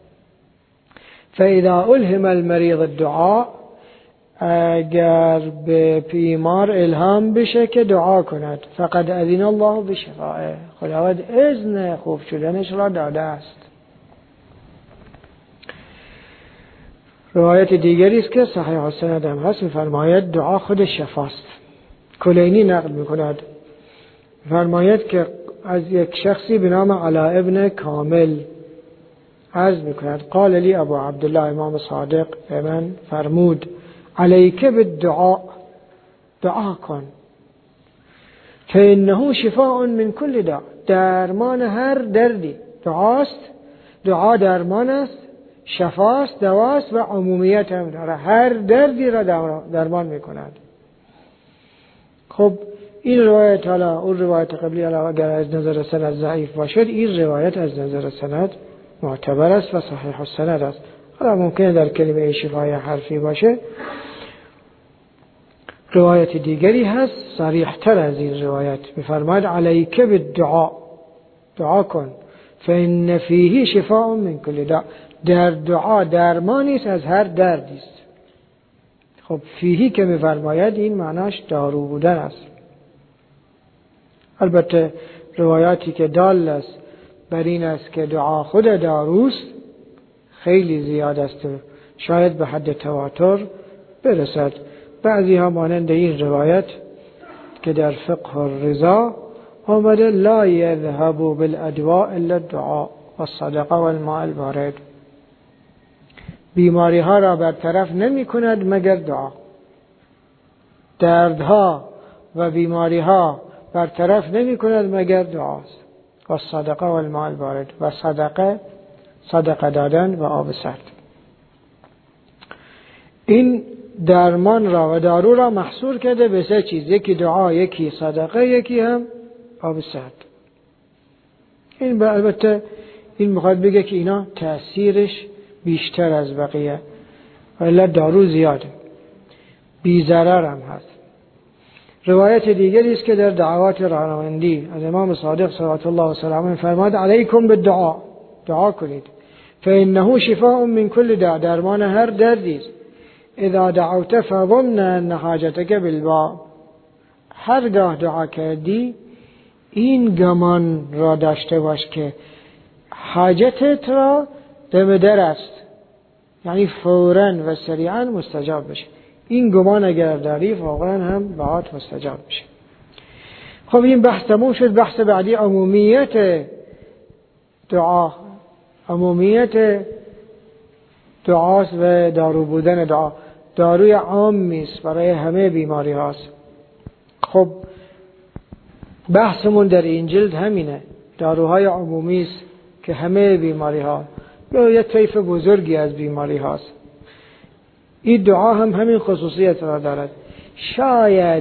فاذا الهم المریض الدعاء، اگر به بیمار الهام بشه که دعا کند، فقد اذن الله بشفائه، خداوند اذن خوب شدنش را داده است. روایت دیگری است که صحیح السند هم هست، می‌فرماید دعا خود شفاست. کلینی نقل می‌کند، فرماید که از یک شخصی به نام علا ابن کامل عرض می‌کند قال لی ابو عبدالله امام صادق به من فرمود علیک بالدعاء، دعا کن، فانه شفاء من کل داء، درمان هر دردی. دعاست، دعا درمان است، شفاست، دواست و عمومیت هم داره، هر دردی را درمان می‌کند. خب این روایت، حالا اون روایت قبلی علاوه اگر از نظر سند ضعیف باشد، این روایت از نظر سند معتبر است و صحیح السند است. حالا ممکنه در کلمه شفای حرفی باشه. روایت دیگری هست صریح تر از این روایت، می‌فرماید علیک بالدعاء، دعا کن، فإن فیه شفاء من کل داء، در دعا درمانی است از هر دردی است. خب فیهی که می‌فرماید این معناش دارو بودن است. البته روایاتی که دال است بر این است که دعا خود داروست خیلی زیاد است، شاید به حد تواتر برسد. بعضی ها مانند این روایت که در فقه الرضا آمده لا یذهب بالادواء الا الدعاء والصدقه والماء البارد، بیماری ها را برطرف نمی کند مگر دعا. دردها و بیماری ها برطرف نمی کند مگر دعاست. و صدقه و الماء البارد، و صدقه دادن و آب سرد. این درمان را و دارو را محصور کرده به سه چیز، یکی دعا، یکی صدقه، یکی هم آب سرد. این البته این میخواد بگه که اینا تأثیرش بیشتر از بقیه، ولی دارو زیاده، بی ضرر هم هست. روایت دیگری است که در دعوات راهنمایی از امام صادق صلوات الله و سلامه فرمود علیکم بالدعاء، دعا کنید، فانه شفاء من کل داء، درمان هر دردی است. اذا دعوت فظن ان حاجتك بالباب، هرگاه دعا کردی این گمان را داشته باش که حاجتت را دم در است، یعنی فوراً و سریعاً مستجاب بشه. این گمان اگر داری فوراً هم باهات مستجاب بشه. خب این بحث تموم شد. بحث بعدی عمومیت دعا، عمومیت دعاست و دارو بودن دعا. داروی عامی است، برای همه بیماری هاست. خب بحثمون در این جلد همینه، داروهای عمومی است که همه بیماری ها یا یک طیف بزرگی از بیماری هاست. این دعا هم همین خصوصیت را دارد. شاید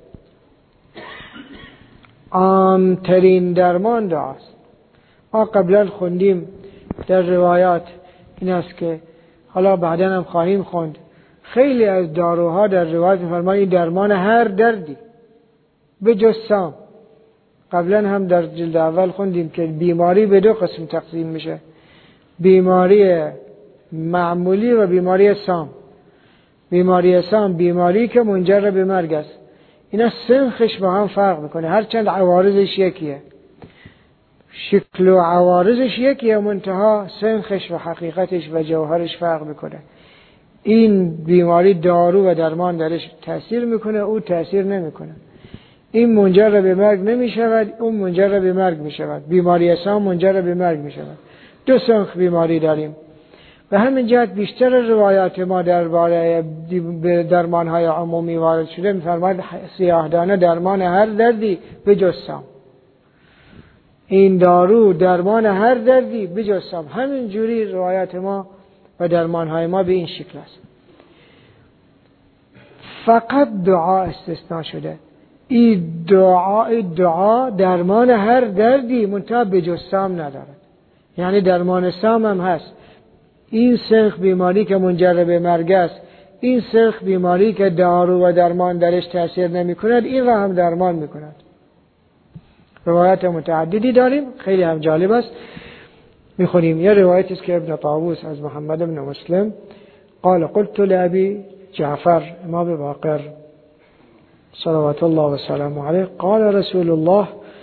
عامترین درمان دعاست. ما قبلا خوندیم در روایات این است که حالا بعدا هم خواهیم خوند، خیلی از داروها در روایت می‌فرمایند درمان هر دردی به جز سام. قبلا هم در جلد اول خوندیم که بیماری به دو قسم تقسیم میشه، بیماری معمولی و بیماری سام. بیماری سام بیماری که منجر به مرگ است. اینا سنخش با هم فرق میکنه، هرچند عوارضش یکیه، شکل و عوارضش یکیه، منتها سنخش و حقیقتش و جوهرش فرق میکنه. این بیماری دارو و درمان درش تأثیر میکنه، او تأثیر نمیکنه. این منجر به مرگ نمیشود، اون منجر به مرگ میشود. بیماری سام منجر به مرگ میشود. دو سنخ بیماری داریم. به همین جهت بیشتر روایات ما درباره درمان‌های عمومی وارد شده می‌فرماید سیاه‌دانه درمان هر دردی به جز سام. این دارو درمان هر دردی به جز سام. همین جوری روایات ما و درمان‌های ما به این شکل است. فقط دعا استثناء شده. این دعا درمان هر دردی منتها به جز سام ندارد. یعنی درمان سام هم هست. این سنخ بیماری که منجر به مرگ است، این سنخ بیماری که دارو و درمان درش تأثیر نمی کند، این را هم درمان می کند. روایت متعددی داریم، خیلی هم جالب است. می خونیم. یه روایت است که ابن طاووس از محمد بن مسلم قال قلت لأبي جعفر امام باقر صلوات الله و سلامه علیه قال رسول الله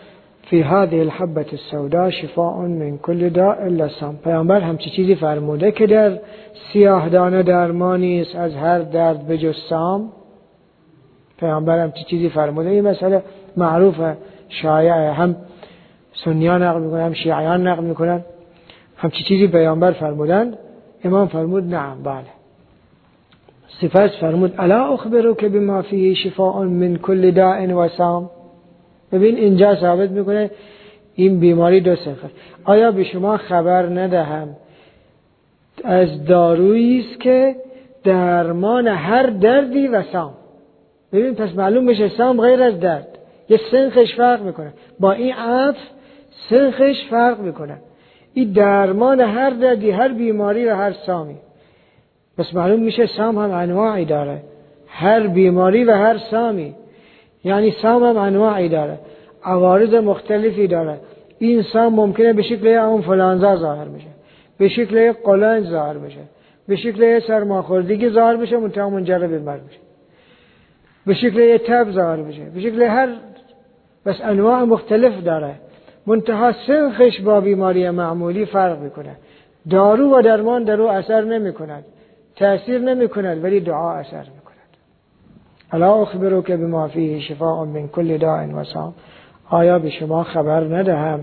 فی هذه الحبة السوداء شفاء من كل داء الا السام. پیامبر همچی چیزی فرموده که در سیاه دانه درمانی است از هر درد به جز سام. پیامبر همچی چیزی فرموده. این مسئله معروفه، شایعه، هم سنیان نقل میکنن هم شیعیان نقل میکنن. همچی چیزی پیامبر فرمودن. امام فرمود نعم، بله. سپس فرمود الا اخبرک بما فیه شفاء من کل داء و سام. ببین اینجا ثابت میکنه این بیماری دو سخت. آیا به شما خبر ندهم از دارویی است که درمان هر دردی و سام. ببین پس معلوم بشه سام غیر از درد، یه سنخش فرق میکنه. با این عطف سنخش فرق میکنه. این درمان هر دردی، هر بیماری و هر سامی. پس معلوم میشه سام هم انواعی داره، هر بیماری و هر سامی. یعنی سام هم انواعی داره، عوارض مختلفی داره. این سام ممکنه به شکل آنفولانزا ظاهر بشه، به شکل قولنج ظاهر بشه، به شکل سرماخوردگی ظاهر بشه منتها منجر به مرگ بشه، به شکل تب ظاهر بشه، به شکل هر، بس انواع مختلف داره. منتها سنخش با بیماری معمولی فرق میکنه. دارو و درمان در او اثر نمی کند، تأثیر نمی کند، ولی دعا اثر می کند. الا اخبرک بما فیه شفاء من کل داء و سام. آیا به شما خبر ندهم،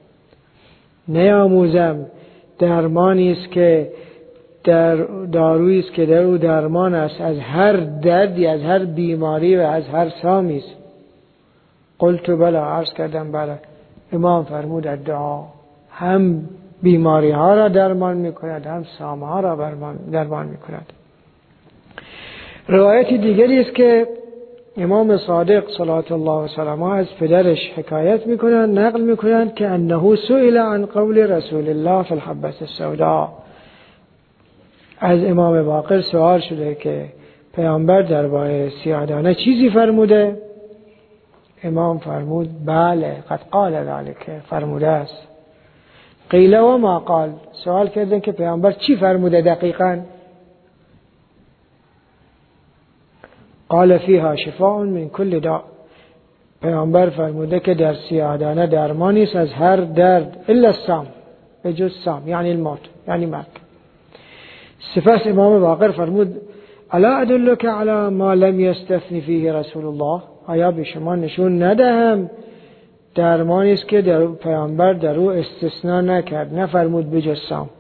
نیاموزم درمانی است که دارویی است که در او درمان است از هر دردی، از هر بیماری و از هر سامی است. قلت بلا، عرض کردم بله. امام فرمود الدعا هم بیماری ها را درمان می کند، هم سام ها را درمان می کند. روایت دیگری است که امام صادق صلوات الله و سلامه از پدرش حکایت می کنند، نقل می کنند که انه سئل عن قول رسول الله فی الحبة السوداء. از امام باقر سوال شده که پیامبر درباره سیاه دانه چیزی فرموده؟ امام فرمود بله، قد قال ذلك، فرموده است. قیل و ما قال، سوال کردن که پیامبر چی فرموده دقیقاً؟ قال فیها شفاء من کل داء. پیامبر فرموده که در سیاه دانه درمانی است از هر درد الا السام، به جز سام یعنی الموت، یعنی مرگ. سپس امام باقر فرمود الا ادلک علی ما لم یستثنی فیه رسول الله. آیا به شما نشون ندهم درمانی است که در پیامبر در او استثناء نکرد، نفرمود به جز سام؟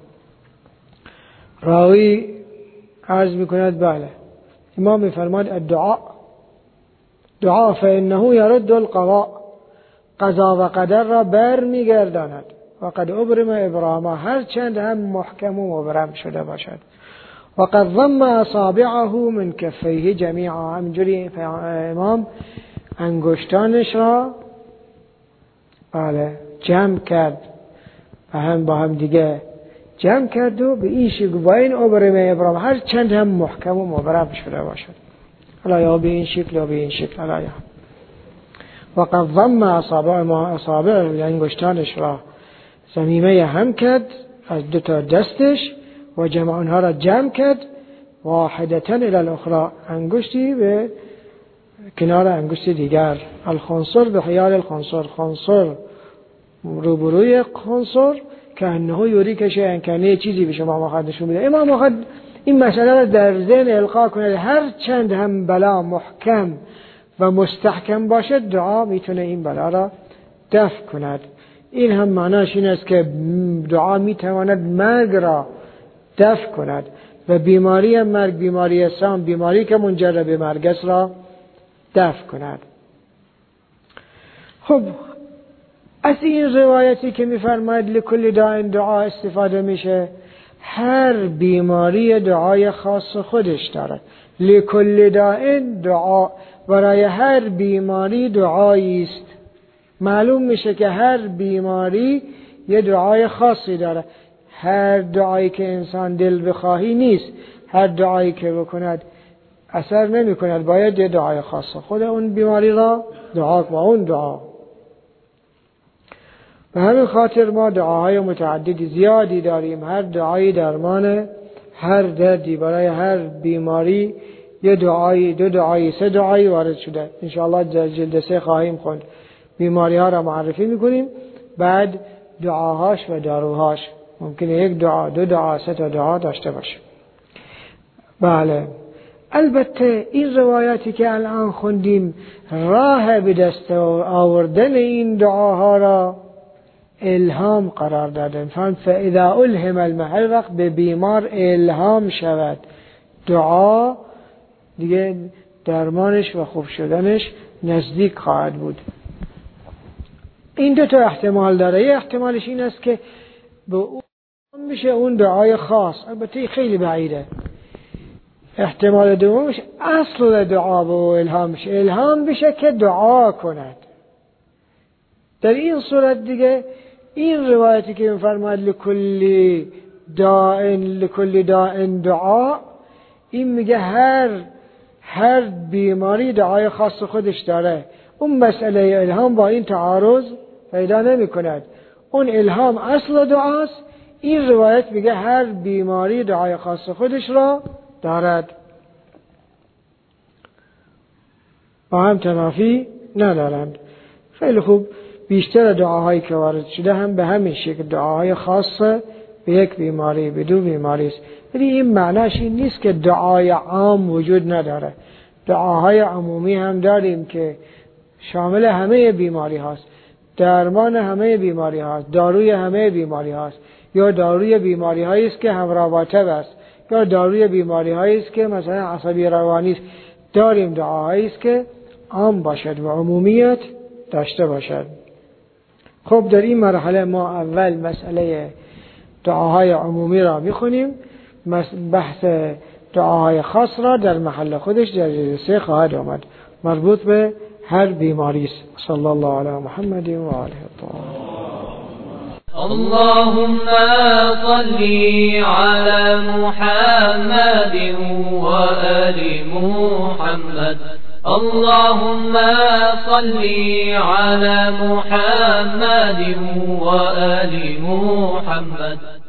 راوی عرض میکند بله. امام میفرماد الدعاء دعا فانه یرد القضاء، قضا و قدر را بر میگرداند. و قد ابرم ابراما، هر چند هم محکم و مبرم شده باشد. و قد ضم اصابعه من کفیه جمیعا، همینجوری امام انگشتانش را بله جمع کرد و هم با هم دیگه جمع کرد و به این شکل با این ابرم ابرام هر چند هم محکم و مبرم شده باشد. حالا یا به این شکل یا به این شکل. حالا یا و قد ضم اصابع انگشتانش را ضمیمه هم کرد از دو تا دستش و جمع آنها را جمع کرد واحدتاً الی الاخرى، انگشتی به کنار انگشت دیگر. الخنصر به حیال الخنصر، خنصر روبروی خنصر که انه یوری کشه انکنه چیزی به شما مخواد نشون میده. امام مخواد این مسئله را در ذهن القا کنه. هر چند هم بلا محکم و مستحکم باشد دعا میتونه این بلا را دفع کند. این هم معناش این است که دعا میتواند مرگ را دفع کند و بیماری مرگ، بیماری سام، بیماری که منجر به مرگ است را دفع کند. خب از این روایتی که میفرماید لکل داء دعا استفاده میشه. هر بیماری دعای خاص خودش داره. لکل داء دعا، برای هر بیماری دعایی است. معلوم میشه که هر بیماری یه دعای خاصی داره. هر دعایی که انسان دل بخواهی نیست، هر دعایی که بکند اثر نمی کند. باید یه دعای خاص خود اون بیماری را دعا با اون دعا. به همین خاطر ما دعاهای متعددی زیادی داریم. هر دعایی درمان هر دردی، برای هر بیماری یه دعایی، دو دعایی، سه دعایی وارد شده. انشاءالله در جلد 3 خواهیم خوند. بیماری ها را معرفی میکنیم، بعد دعاهاش و داروهاش. ممکنه یک دعا، دو دعا، سه تا دعا داشته باشه. بله، البته این روایاتی که الان خوندیم راه به دست آوردن این دعاها را الهام قرار دادن. فاذا الهم المحرق، به بیمار الهام شود دعا، دیگه درمانش و خوب شدنش نزدیک خواهد بود. این دو تا احتمال داره. یه احتمالش این است که به اون میشه اون دعای خاص، البته خیلی بعیده. احتمال دومش اصل دعا به الهام بشه، الهام بشه که دعا کند. در این صورت دیگه این روایتی که میفرماید لکل داء دعا، این میگه هر بیماری دعای خاص خودش داره. اون مسئله الهام با این تعارض پیدا نمی کند. اون الهام اصل دعاست، این روایت میگه هر بیماری دعای خاص خودش را دارد. با هم تنافی ندارند. خیلی خوب. بیشتر دعاهایی که وارد شده هم به همین شکل دعاهای خاصه به یک بیماری، به دو بیماری است. ولی این معناش این نیست که دعای عام وجود نداره. دعاهای عمومی هم داریم که شامل همه بیماری هاست، درمان همه بیماری هاست، داروی همه بیماری هاست، یا داروی بیماری هایی است که همراه با تب است، یا داروی بیماری هایی است که مثلا عصبی روانی است. داریم دعاهایی است که عام باشد و عمومیت داشته باشد. خب در این مرحله ما اول مسئله دعاهای عمومی را میخونیم، بحث دعاهای خاص را در محل خودش در جلسه خواهد آمد، مربوط به هر بیماری است. صلی الله علی محمد و آله الطاهرین. اللهم صل على محمد وآل محمد. اللهم صل على محمد وآل محمد.